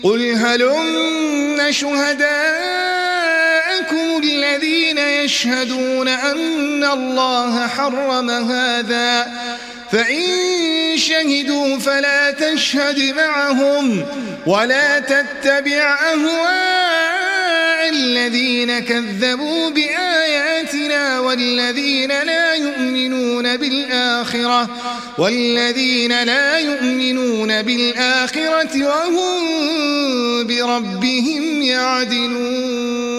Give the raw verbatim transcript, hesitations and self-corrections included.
قل هلم شهداءكم الذين يشهدون أن الله حرم هذا فإن شهدوا فلا تشهد معهم ولا تتبع أهواء الذين كذبوا بآياتنا والذين لا يؤمنون بالآخرة والذين لا يؤمنون بالآخرة وهم بربهم يعدلون.